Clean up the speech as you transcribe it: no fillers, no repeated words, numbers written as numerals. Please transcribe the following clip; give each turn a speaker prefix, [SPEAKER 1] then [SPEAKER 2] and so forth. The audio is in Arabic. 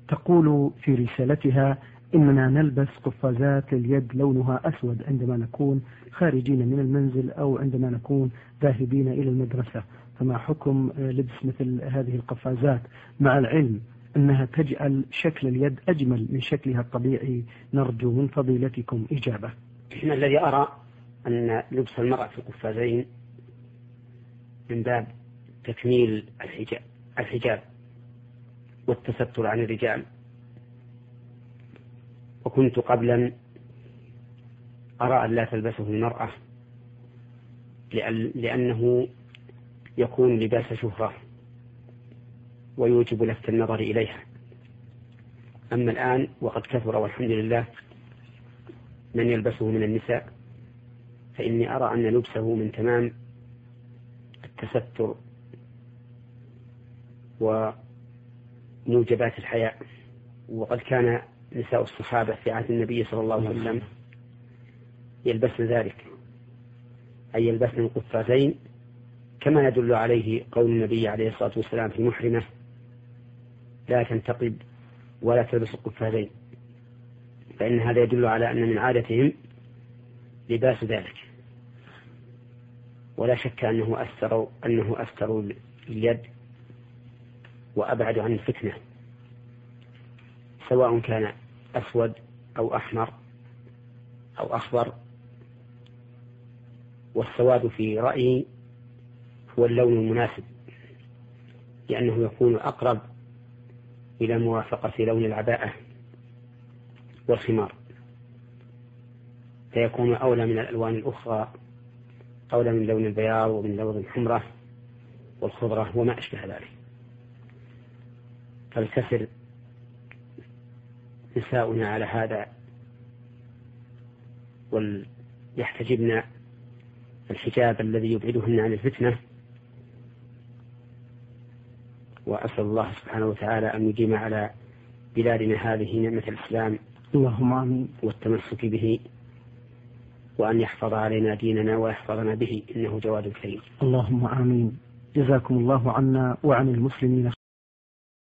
[SPEAKER 1] تقول في رسالتها: إننا نلبس قفازات لليد لونها أسود عندما نكون خارجين من المنزل أو عندما نكون ذاهبين إلى المدرسة، فما حكم لبس مثل هذه القفازات مع العلم أنها تجعل شكل اليد أجمل من شكلها الطبيعي؟ نرجو من فضيلتكم إجابة.
[SPEAKER 2] الذي أرى أن لبس المرأة في القفازين من باب تكميل الحجاب والتستر عن الرجال، وكنت قبلا أرى أن لا تلبسه المرأة لأنه يكون لباس شهرة ويوجب لفت النظر إليها. أما الآن وقد كثر والحمد لله من يلبسه من النساء، فإني أرى أن لبسه من تمام التستر وموجبات الحياء. وقد كان نساء الصحابة في عهد النبي صلى الله عليه وسلم يلبسن ذلك، أي يلبسن القفازين، كما يدل عليه قول النبي عليه الصلاة والسلام في محرمة: لا تنتقب ولا تلبس القفازين، فإن هذا يدل على أن من عادتهم لباس ذلك. ولا شك أنه أستر اليد وأبعد عن الفتنة، سواء كان أسود أو أحمر أو أخضر. والسواد في رأيي هو اللون المناسب، لأنه يكون أقرب إلى موافقة لون العباءة والخمار، فيكون أولى من الألوان الأخرى، أولى من لون البياض ومن لون الحمرة والخضرة وما أشبه ذلك. فلتسر نساؤنا على هذا وليحتجبن الحجاب الذي يبعدهن عن الفتنة. وأسأل الله سبحانه وتعالى أن يديم على بلادنا هذه نعمة الإسلام،
[SPEAKER 1] اللهم آمين،
[SPEAKER 2] والتمسك به، وأن يحفظ علينا ديننا ويحفظنا به، إنه جواد كريم.
[SPEAKER 1] اللهم آمين. جزاكم الله عنا وعن المسلمين